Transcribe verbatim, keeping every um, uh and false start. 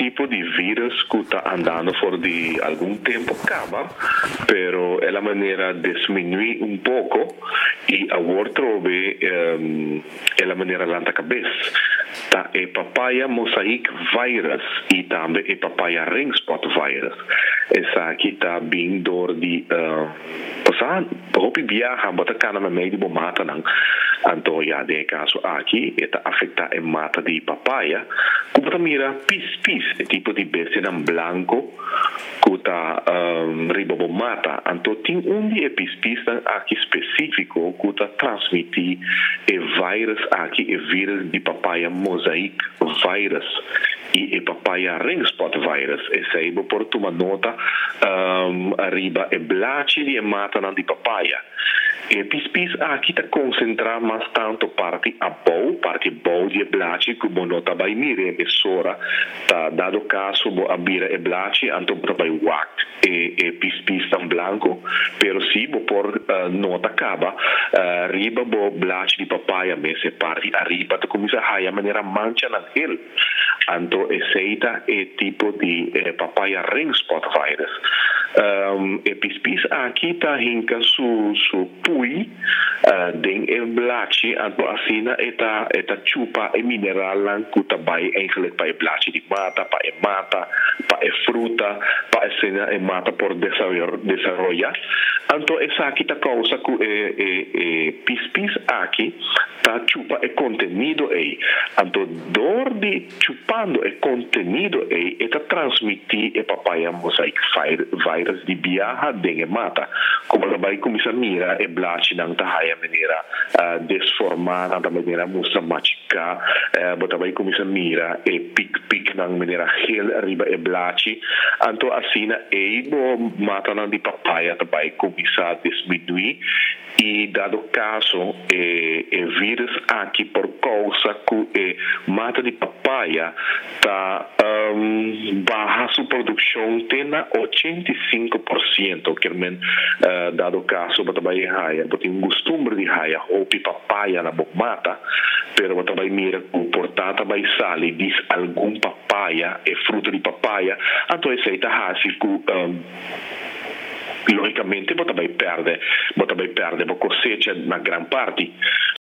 tipo de vírus que está andando por de algum tempo acaba, pero é a maneira de diminuir um pouco e a outra um, é a maneira lanta cabeça. Tá, é papaya mosaic virus e também é papaya ring spot virus. Essa aqui está vindo de passar, hopi viaja, bota cana na meio de mata não. Então, já de caso aqui, está afeta a mata de papaya. Como mira pis-pis, é tipo de bestia branco, que está um, riba bo mata. Então, tem um de pis-pis aqui específico que está transmitir o vírus aqui, o vírus de papaya mosaic virus e o papaya ring spot virus. Esse aí, vou pôr uma nota um, arriba, é blache de mata de papaya. E pis-pis aqui está concentrar mais tanto parte a boa, parte boa de blache, que o nota vai mirar a emissora, tá dado caso, vou abrir a blache, então vai wact e, e pis-pis tão branco, pero se vou pôr uh, nota acaba, uh, riba vou blache de papaya, mas é parte arriba, tá começa a raia maneira mancha na ele. Então, esse é tipo de eh, papaya ring spot virus. Um, e pis-pis aqui está hinca su, su pui, uh, den e blache, então assim, eta, eta chupa e mineral lang que vai eigenlijk para e blache de mata, para e mata, para e fruta, para e cena e mata por desarrollar. Então, essa aqui está causa que e, e, e pis-pis aqui está chupa e contenido aí. Então, dor de chupando e contenido aí, está transmitir e papaya mosaic virus de viaja de mata. Como ela vai começar a mirar e blache não está a maneira uh, desformar, da maneira musa machica, uh, bota vai começar a mirar e pic-pic na maneira gel arriba e blache. Então, assim, e bo mata de papaya vai começar a diminuir e dado caso e, e vírus aqui por causa que e, mata de papaya tá um, baixa sua produção tem na oitenta e cinco por cento que men uh, dado caso bota vai raia bota um costume de raia ou papaya na mata pero bota vai mira o portata vai sale diz algum papaya e fruto de papaya então esse aí tá rásico um, logicamente você vai perder, você vai perder a cosecha na grande parte.